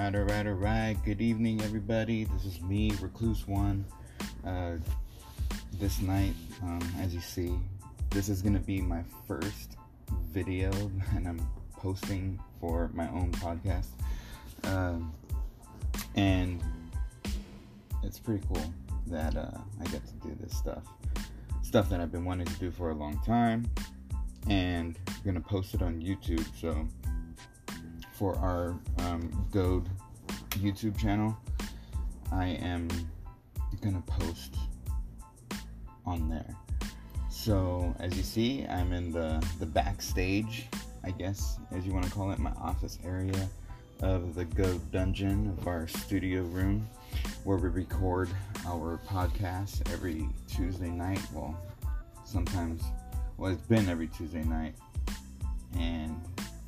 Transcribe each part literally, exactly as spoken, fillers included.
Alright, alright, alright. Good evening, everybody. This is me, Recluse One. Uh, this night, um, as you see, this is gonna be my first video that I'm posting for my own podcast. Um, and it's pretty cool that uh, I get to do this stuff. Stuff that I've been wanting to do for a long time. And I'm gonna post it on YouTube, so for our um, Goad YouTube channel, I am gonna post on there. So as you see, I'm in the the backstage, I guess, as you want to call it, my office area of the Goad Dungeon, of our studio room, where we record our podcast every Tuesday night. Well, sometimes, well, it's been every Tuesday night, and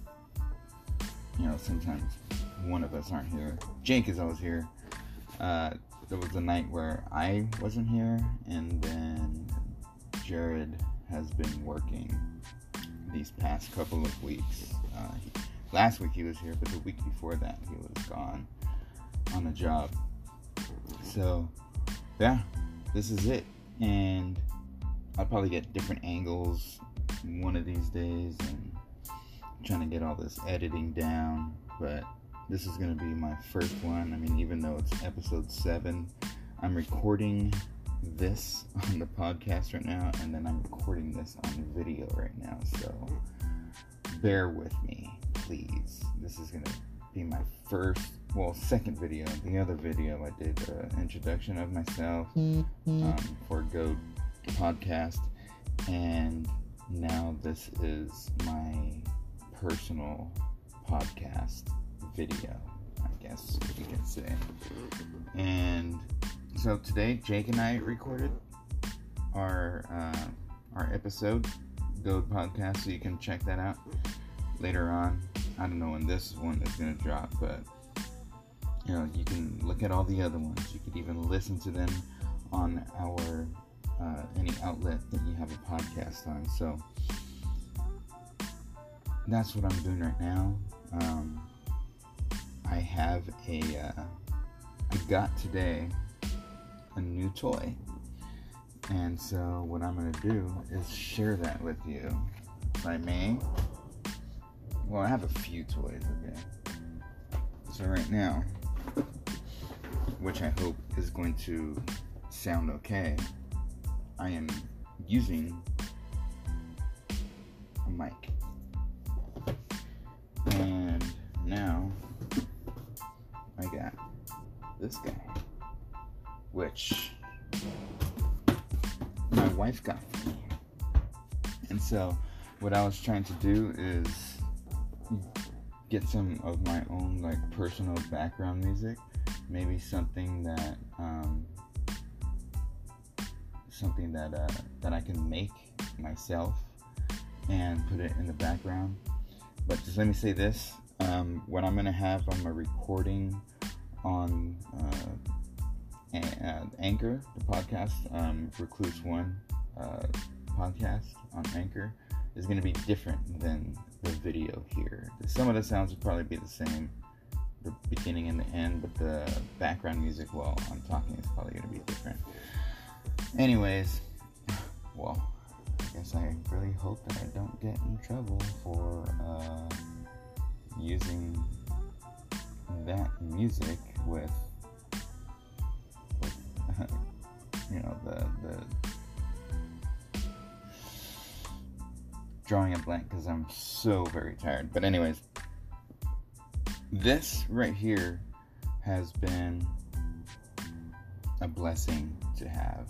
you know, sometimes one of us aren't here. Jake is always here. Uh, there was a night where I wasn't here, and then Jared has been working these past couple of weeks. Uh, he, last week he was here, but the week before that he was gone on a job. So, yeah, this is it. And I'll probably get different angles one of these days, and I'm trying to get all this editing down, but this is going to be my first one. I mean, even though it's episode seven, I'm recording this on the podcast right now, and then I'm recording this on video right now, so bear with me, please. This is going to be my first, well, second video. The other video I did an introduction of myself um, for Go Podcast, and now this is my personal podcast video, I guess you can say. And so today, Jake and I recorded our uh, our episode, Goad Podcast, so you can check that out later on. I don't know when this one is going to drop, but you know, you can look at all the other ones. You could even listen to them on our uh, any outlet that you have a podcast on. So that's what I'm doing right now. Um, I have a, uh, I got today a new toy. And so what I'm going to do is share that with you. If I may. Well, I have a few toys, okay. So right now, which I hope is going to sound okay, I am using a mic. And now I got this guy, which my wife got for me. And so what I was trying to do is get some of my own, like, personal background music, maybe something that um, something that uh, that I can make myself and put it in the background. But just let me say this, um, what I'm going to have on my recording on uh, uh, Anchor, the podcast, um, Recluse One uh, podcast on Anchor, is going to be different than the video here. Some of the sounds will probably be the same, the beginning and the end, but the background music while I'm talking is probably going to be different. Anyways, well, I guess I really hope that I don't get in trouble for uh, using that music with, with you know, the the drawing a blank because I'm so very tired. But anyways, this right here has been a blessing to have.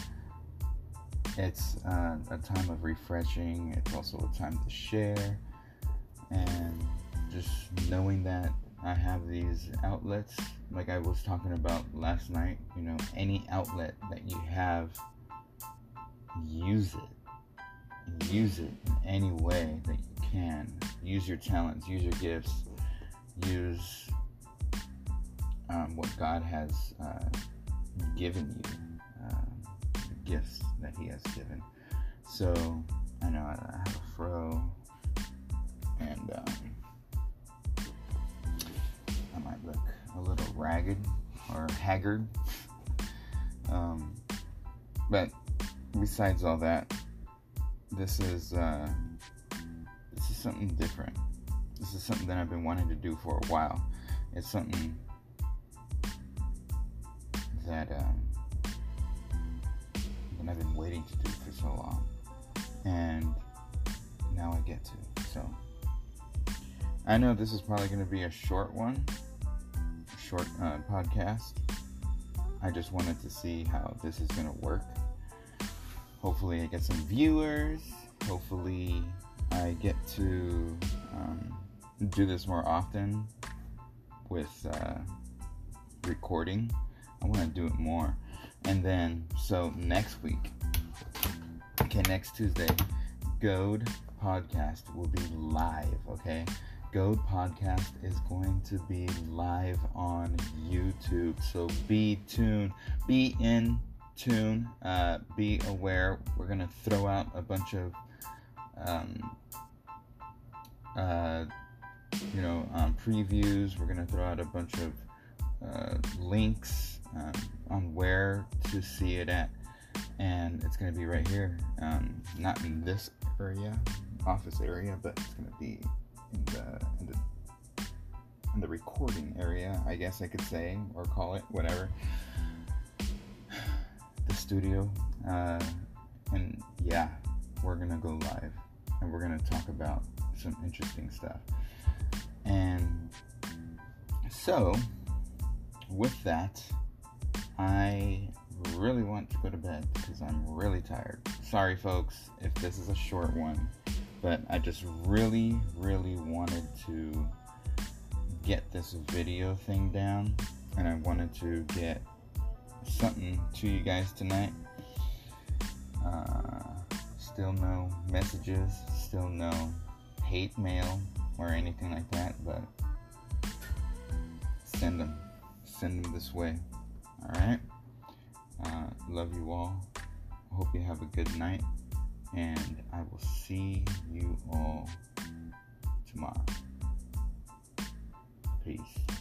It's uh, a time of refreshing. It's also a time to share, and just knowing that I have these outlets, like I was talking about last night, you know, any outlet that you have, use it. Use it in any way that you can. Use your talents, use your gifts, use um, what God has uh, given you, uh, the gifts that He has given. So, I know I have a fro, and um, I might look a little ragged or haggard. Um, but besides all that, this is uh, this is something different. This is something that I've been wanting to do for a while. It's something that um, that I've been waiting to do for so long, and now I get to. So I know this is probably going to be a short one, short uh, podcast. I just wanted to see how this is going to work. Hopefully I get some viewers. Hopefully I get to um, do this more often with uh, recording. I want to do it more. And then, so next week, okay, next Tuesday, Goad Podcast will be live, okay? Goad Podcast is going to be live on YouTube, so be tuned, be in tune, uh, be aware. We're gonna throw out a bunch of, um, uh, you know, um, previews. We're gonna throw out a bunch of uh, links um, on where to see it at, and it's gonna be right here, um, not in this area, office area, but it's gonna be in the in the in the recording area, I guess I could say, or call it whatever. The studio, uh, and yeah, we're gonna go live, and we're gonna talk about some interesting stuff. And so, with that, I really want to go to bed because I'm really tired. Sorry, folks, if this is a short one, but I just really, really wanted to get this video thing down, and I wanted to get something to you guys tonight. Uh, still no messages, still no hate mail or anything like that, but send them. Send them this way. Alright? Uh, love you all. Hope you have a good night, and I will see you all tomorrow. Peace.